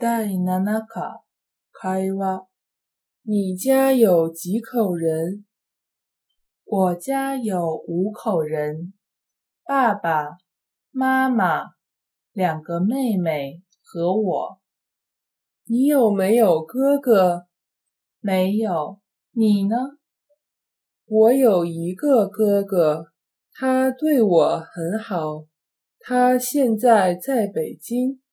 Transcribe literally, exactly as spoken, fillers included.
第七課会話。你家有幾口人？ 我家有五口人，爸爸、妈妈、两个妹妹和我。 你有没有哥哥？ 没有，你呢？ 我有一个哥哥，他对我很好，他现在在北京。